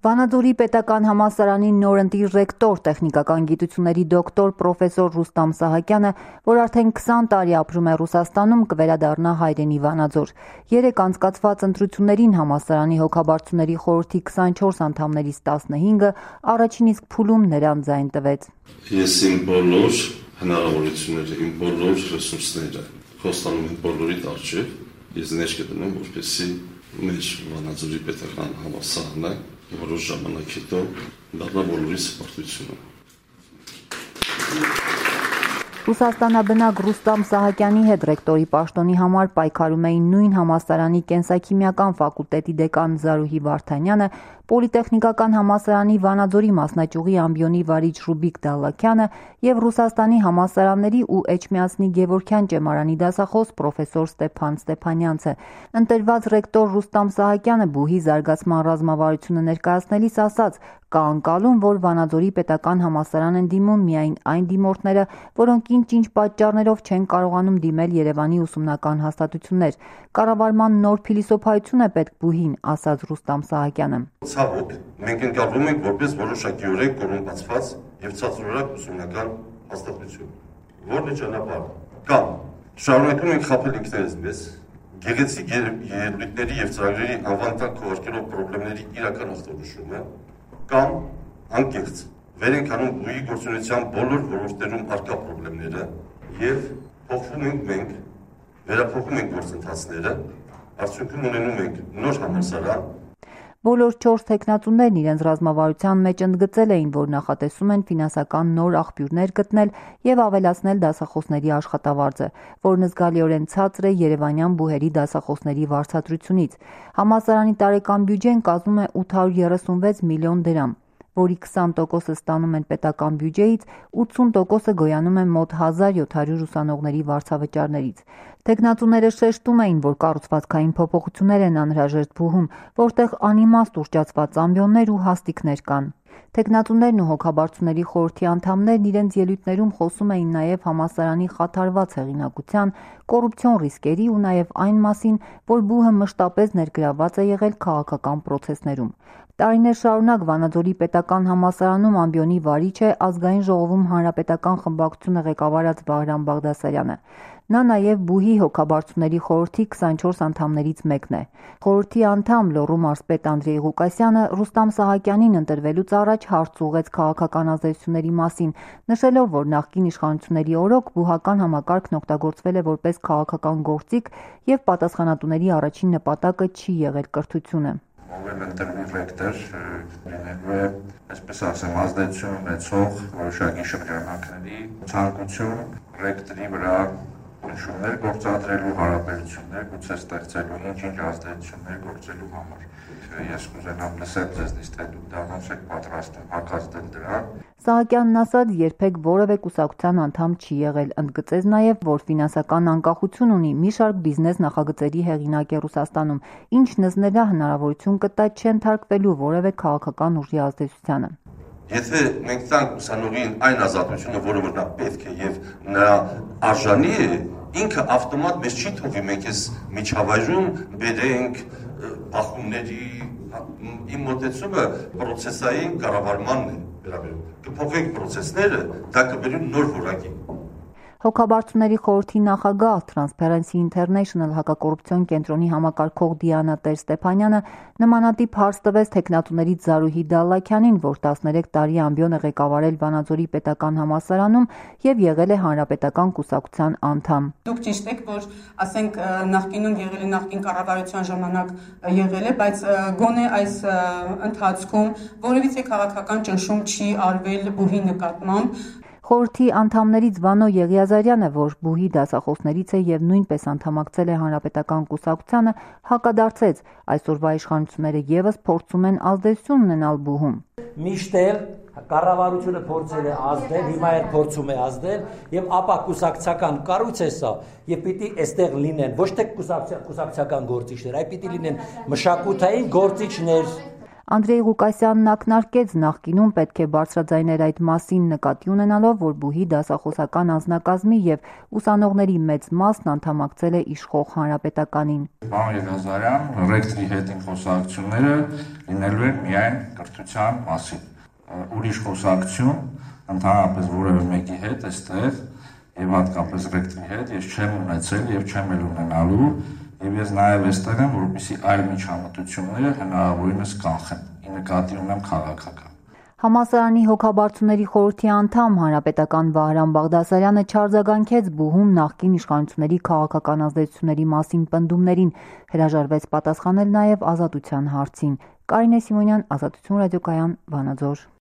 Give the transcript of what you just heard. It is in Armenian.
Վանաձորի պետական համալսարանի նորընտիր ռեկտոր, տեխնիկական գիտությունների դոկտոր պրոֆեսոր Ռուստամ Սահակյանը, որ արդեն 20 տարի ապրում է Ռուսաստանում, կվերադառնա հայրենի Վանաձոր։ Երեկ անցկացված ընտրություններին համալսարանի հոգաբարձուների խորհրդի 24 անդամներից 15-ը առաջին իսկ փուլում նրան ձայն տվեց։ Ես իմ բոլոր հնարավորությունները, իմ բոլոր ռեսուրսները խոստանում եմ բոլորիդ առջև, ես ներք կդնեմ, որպեսզի մեր Վանաձորի պետական համալսարանը որոշ ժամանակ հետո դառնա բոլորիս պարտությունը։ Ռուսաստանաբնակ Ռուստամ Սահակյանի հետ ռեկտորի պաշտոնի համար պայքարում էին նույն համալսարանի կենսաքիմիական ֆակուլտետի դեկան Զարուհի Վարդանյանը, Պոլիտեխնիկական համալսարանի Վանաձորի մասնաճյուղի ամբիոնի վարիչ Ռուբիկ Դալլաքյանը և Ռուսաստանի համալսարանների ու Էջմիածնի Գևորգյան ճեմարանի դասախոս պրոֆեսոր Ստեփան Ստեփանյանցը։ Ընտրված ռեկտոր Ռուստամ Սահակյանը բուհի զարգացման ռազմավարությունը ներկայացնելիս ասաց, կա անկալում, որ Վանաձորի պետական համալսարան են դիմում միայն այն դիմորդները, որոնք ինչ պատճառներով չեն կարողանում դիմել Երևանի ուսումնական հաստատություններ։ Կառավարման նոր փիլիսոփայություն է պետք բուհին, ասաց Ռուստամ Սահակյանը։ Ցավոք, մենք ընկալվում ենք որպես որոշակիորեն կոռումպացված եւ ցածրորակ ուսումնական հաստատություն, որն է ճանապարհը։ Կամ շարունակում ենք խաբել ինքներս մեզ, գեղեցիկ ելույթների եւ ծրագրերի անվանտակ քողարկելով խնդիրների իրական ախտորոշումը, կամ անկեղծ վեր ենք անում բուհի գործունեության բոլոր ոլորտներում առկա խնդիրները եւ փոխվում ենք մենք, վերափոխում ենք գործընթացները, արդյունքում ունենում ենք նոր համալսարան։ Բոլոր 4 թեկնածուներն իրենց ռազմավարության մեջ ընդգծել էին, որ նախատեսում են ֆինանսական նոր աղբյուրներ գտնել եւ ավելացնել դասախոսների աշխատավարձը, որն զգալիորեն ցածր է երևանյան բուհերի դասախոսների վարձատրությունից։ Համալսարանի տարեկան բյուջեն կազմում է 836 միլիոն դրամ, որի 20%-ը ստանում են պետական բյուջեից, 80%-ը գոյանում են մոտ 1700 ուսանողների վարձավճարներից։ Թեկնածուները շեշտում էին, որ կառուցվածքային փոփոխություններ են անհրաժեշտ բուհում, որտեղ անիմաստ ուռճացված ամբիոններ ու հաստիքներ կան։ Թեկնածուներն ու հոգաբարձուների խորհրդի անդամներն իրենց ելույթներում խոսում էին նաև համալսարանի խաթարված հեղինակության, կոռուպցիոն ռիսկերի ու նաև այն մասին, որ բուհը մշտապես ներգրավված է եղել քաղաքական պրոցեսներում։ Տարիներ շարունակ Վանաձորի պետական համալսարանում ամբիոնի վարիչ է Ազգային ժողովում հանրապետական խմբակցությունը ղեկավարած Վահրամ Բաղդասարյանը։ Նա նաև բուհի հոգաբարձուների խորհրդի 24 անդամներից մեկն է։ Խորհրդի անդամ Լոռու մարզպետ Անդրեյ Ղուկասյանը Ռուստամ Սահակյանին ընտրվելուց առաջ հարց ուղղեց քաղաքական ազդեցությունների մասին, նշելով, որ նախկին իշխանությունների օրոք բուհական համակարգն օգտագործվել է որպես քաղաքական գործիք եւ պատասխանատուների առաջին նպատակը չի եղել կրթությունը։ Ով ընտրվի ռեկտոր լինելու է, այսպես ասեմ, ազդեցություն ունեցող որոշակի շրջանակների ցանկություն ռեկտորի վրա նշումներ գործադրելու, հարաբերություններ գուցե ստեղծելու, ինչ ազդեցություններ գործելու համար։ Ես կուզենամ լսել ձեզնից, թե դուք դա ոնց եք պատրաստվում հակազդել դրան։ Սահակյանն ասաց, երբեք որևէ կուսակցության անդամ չի եղել, ընդգծեց նաև, որ ֆինանսական անկախություն ունի, մի շարք բիզնես նախագծերի հեղինակ է Ռուսաստանում, ինչն նրա հնարավորություն կտա չընթարկվելու որևէ քաղաքական ուժի ազդեցությանը։ Եթե մենք տանք ուսանողին այն ազատությունը, որը որ նա պետք է եւ նրա արժանի է, ինքը ավտոմատ մեզ չի թողի մենք այս միջավայրում բերենք բախումների իմ մոտեցումը պրոցեսային կառավարմանն է վերաբերում։ Կփոխենք պրոցեսները, դա կբերի նոր որակի։ Հոգաբարձուների խորհրդի նախագահ Transparency International հակակոռուպցիոն կենտրոնի համակարգող Դիանա Տեր-Ստեփանյանը նմանատիպ հարց տվեց թեկնածուներից Զարուհի Դալլաքյանին, որ 13 տարի ամբիոն է ղեկավարել Վանաձորի պետական համալսարանում եւ եղել է հանրապետական կուսակցության անդամ։ Դուք ճիշտ եք, որ ասենք նախկինում եղել է նախկին կառավարության ժամանակ եղել է, բայց գոնե այս ընթացքում որևիցե քաղաքական ճնշում չի արվել բուհի նկատմամբ։ Խորհրդի անդամներից Վանո Եղիազարյանը, որ բուհի դասախոսներից է եւ նույնպես անդամակցել է հանրապետական կուսակցությանը, հակադարձեց, այսօրվա իշխանությունները եւս փորձում են ազդեցություն ունենալ բուհում։ Միշտ էլ կառավարությունը փորձել է ազդել, հիմա էլ փորձում է ազդել եւ ապա կուսակցական կառույց է սա եւ պիտի այստեղ լինեն ոչ թե կուսակցական գործիչներ, այլ պիտի լինեն մշակութային գործիչներ։ Անդրեյ Ղուկասյանն ակնարկեց նախկինում պետք է բարձրաձայնել այդ մասին նկատի ունենալով, որ բուհի դասախոսական անձնակազմի եւ ուսանողների մեծ մասն անդամակցել է իշխող Հանրապետականին։ Պարոն Եղազարյան, ռեկտորի հետ իմ խոսակցությունները լինելու են միայն կրթության մասին։ Ուրիշ խոսակցություն ընդհանրապես որևէ մեկի հետ այստեղ եւ հատկապես ռեկտորի հետ ես չեմ ունեցել եւ չեմ էլ ունենալու, եւ ես նաեւ այստեղ եմ, որպեսզի այլ միջամտությունները հնարավորինս կանխեն։ Ի նկատի ունեմ քաղաքական։ Համալսարանի հոգաբարձուների խորհրդի անդամ հանրապետական Վահրամ Բաղդասարյանը չարձագանքեց բուհում նախկին իշխանությունների քաղաքական ազդեցությունների մասին պնդումներին, հրաժարվեց պատասխանել նաեւ ազատության հարցին։ Կարինե Սիմոնյան, Ազատություն ռադիոկայան, Վանաձոր։